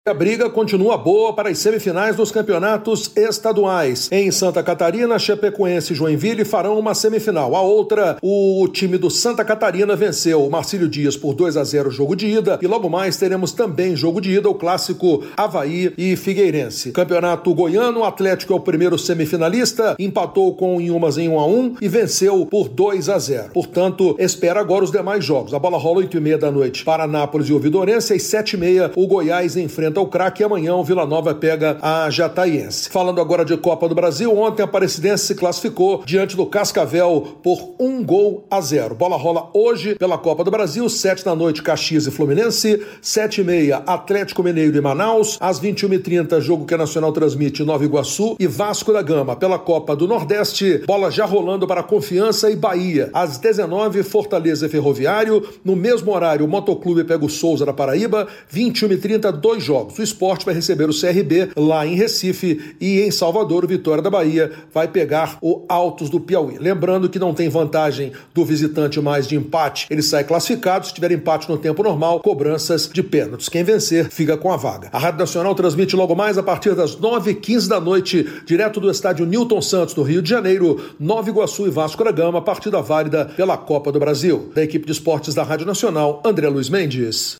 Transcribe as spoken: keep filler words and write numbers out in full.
A briga continua boa para as semifinais dos campeonatos estaduais. Em Santa Catarina, Chapecoense e Joinville farão uma semifinal. A outra, o time do Santa Catarina venceu o Marcílio Dias por dois a zero jogo de ida e logo mais teremos também jogo de ida o clássico Avaí e Figueirense. Campeonato goiano, o Atlético é o primeiro semifinalista, empatou com Inhumas em um a um e venceu por dois a zero. Portanto, espera agora os demais jogos. A bola rola oito e meia da noite para Anápolis e Ouvidorense, às sete e meia o Goiás enfrenta o Craque e amanhã o Vila Nova pega a Jataiense. Falando agora de Copa do Brasil, ontem a Aparecidense se classificou diante do Cascavel por um gol a zero. Bola rola hoje pela Copa do Brasil, sete da noite Caxias e Fluminense, sete e meia Atlético Mineiro e Manaus, às vinte e uma e trinta jogo que a Nacional transmite Nova Iguaçu e Vasco da Gama. Pela Copa do Nordeste, bola já rolando para Confiança e Bahia. Às dezenove Fortaleza e Ferroviário, no mesmo horário o Motoclube pega o Souza da Paraíba, vinte e uma e trinta dois jogos. O Sport vai receber o C R B lá em Recife e em Salvador o Vitória da Bahia vai pegar o Altos do Piauí. Lembrando que não tem vantagem do visitante mais de empate, ele sai classificado. Se tiver empate no tempo normal, cobranças de pênaltis. Quem vencer fica com a vaga. A Rádio Nacional transmite logo mais a partir das nove e quinze da noite, direto do estádio Newton Santos, no Rio de Janeiro, Nova Iguaçu e Vasco da Gama, partida válida pela Copa do Brasil. Da equipe de esportes da Rádio Nacional, André Luiz Mendes.